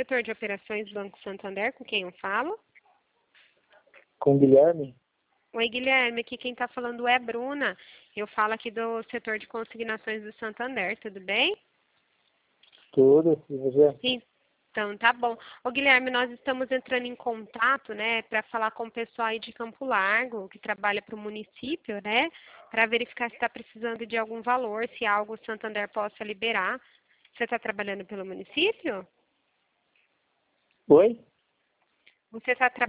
setor de operações do Banco Santander, com quem eu falo? Com o Guilherme? Oi, Guilherme, aqui quem está falando é a Bruna. Eu falo aqui do setor de consignações do Santander, tudo bem? Tudo, e você? Então, tá bom. Ô, Guilherme, nós estamos entrando em contato, né, para falar com o pessoal aí de Campo Largo, que trabalha para o município, né, para verificar se está precisando de algum valor, se algo o Santander possa liberar. Você está trabalhando pelo município? Oi? Você está